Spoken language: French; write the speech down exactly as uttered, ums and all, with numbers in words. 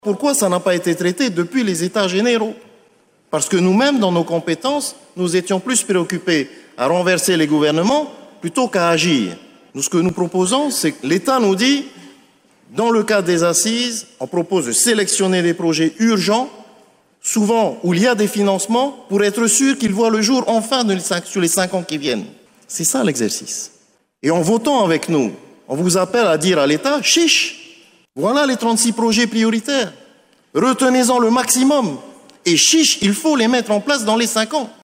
Pourquoi ça n'a pas été traité depuis les États généraux? Parce que nous-mêmes, dans nos compétences, nous étions plus préoccupés à renverser les gouvernements plutôt qu'à agir. Nous, ce que nous proposons, c'est que l'État nous dit, dans le cadre des assises, on propose de sélectionner des projets urgents, souvent où il y a des financements, pour être sûr qu'ils voient le jour enfin sur les cinq ans qui viennent. C'est ça l'exercice. Et en votant avec nous, on vous appelle à dire à l'État, chiche, voilà les trente-six projets prioritaires. Retenez-en le maximum. Et chiche, il faut les mettre en place dans les cinq ans.